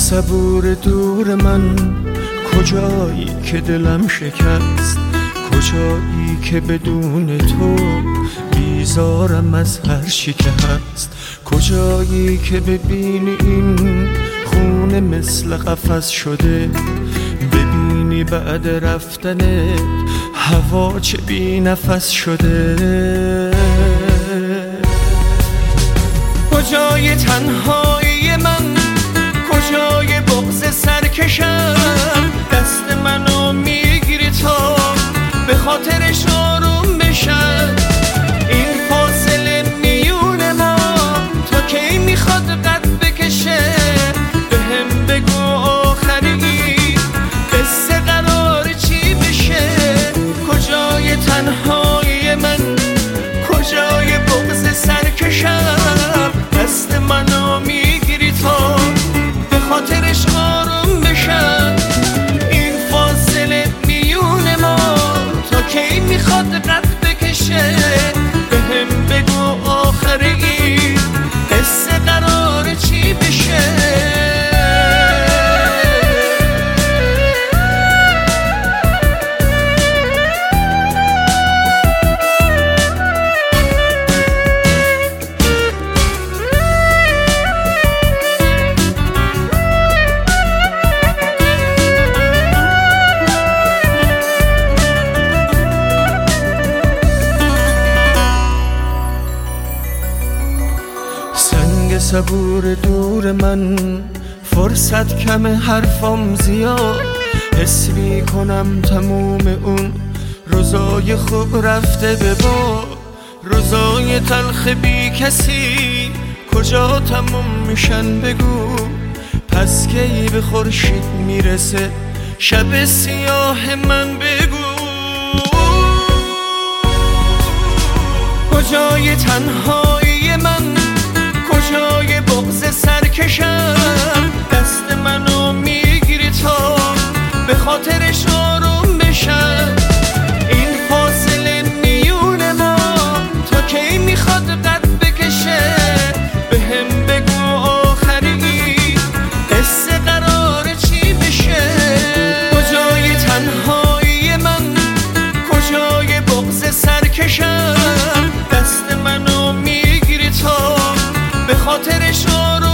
صبور دور من، کجایی که دلم شکست، کجایی که بدون تو بیزارم از هر چی که هست، کجایی که ببینی این خونه مثل قفس شده، ببینی بعد رفتنت هوا چه بی نفس شده. کجای تنهایی من، کجای بغض سرکشم، دست منو میگیری تا به خاطرش آروم بشم. این فاصله میون ما تا کی میخواد قد بکشه، به هم بگو آخری قصه قرار چی بشه. کجای تنهایی من، کجای بغض سرکشم، دست منو میگیری تا به خاطرش آروم بشم. این فاصله میون ما تا کی میخواد قد بکشه، به هم بگو آخری قصه قرار چی بشه. صبور دور من، فرصت کم حرفم زیاد، حس میکنم تموم اون روزای خوب رفته به باد. روزای تلخ بی کسی کجا تموم میشن بگو، پس کی به خورشید میرسه شب سیاه من بگو. کجای تنهایی من، کجای بغض سرکشم، دست منو میگیری تا به خاطرش آروم بشم. این فاصله میون ما تا کی میخواد قد بکشه، به هم بگو آخری قصه قرار چی بشه. کجای تنهایی من، کجای بغض سرکشم، دست منو میگیری تا به خاطرش آروم